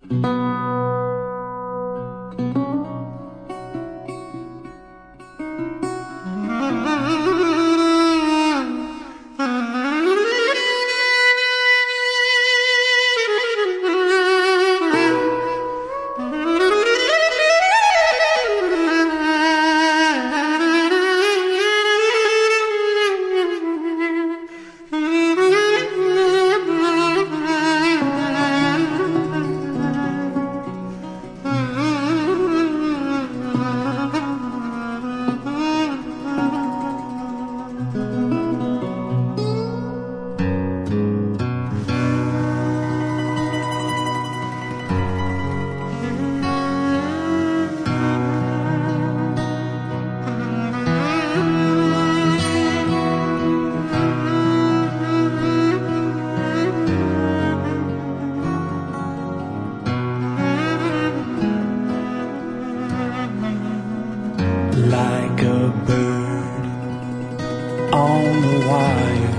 Like a bird on the wire,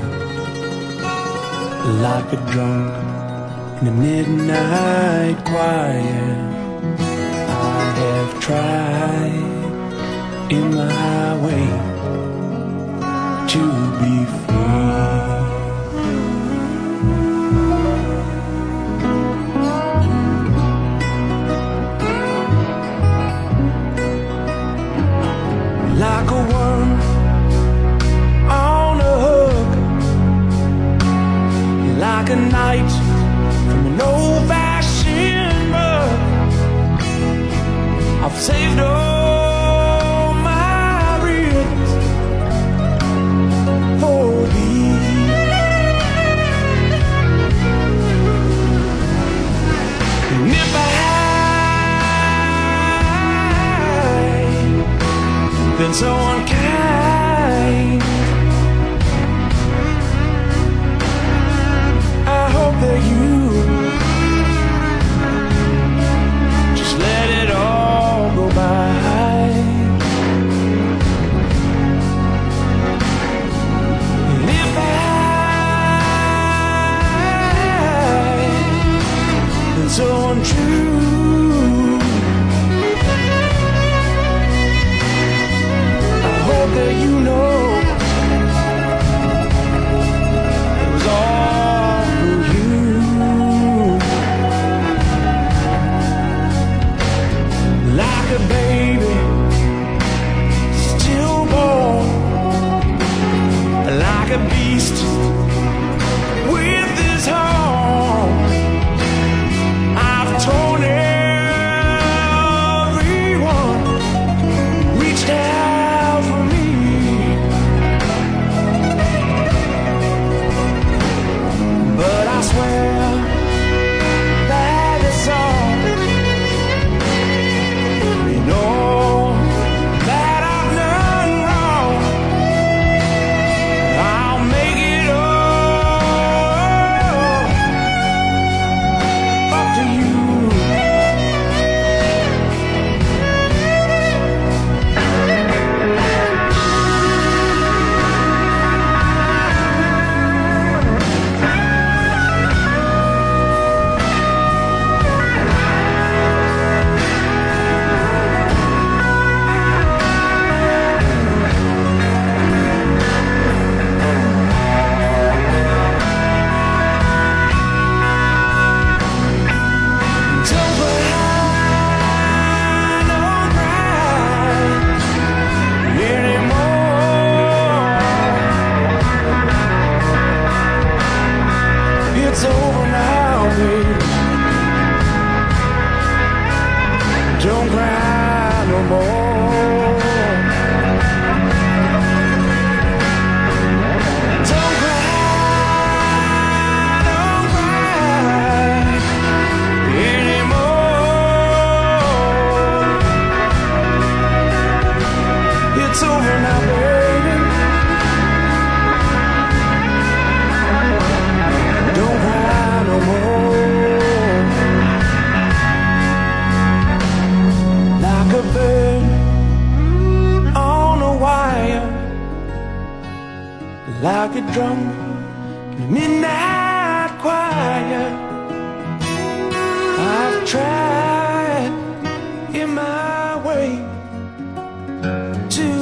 like a drunk in a midnight choir. I have tried in my way to be free. Like a worm on a hook, like a knight from an old-fashioned book. I've saved all my regrets for thee. And if I been so unkind, I hope that you just let it all go by. And if I've been so untrue, that you know it was all for you. Like a baby stillborn, like a beast with his horn. I've torn everyone, reached out for me. But I swear that it's all, you know, that I've done wrong. I'll make it all up to you. It's over now, baby. Don't cry no more. Don't cry anymore. It's over now, baby. Don't cry no more. Like a bird on a wire, like a drum in a midnight choir. I've tried in my way to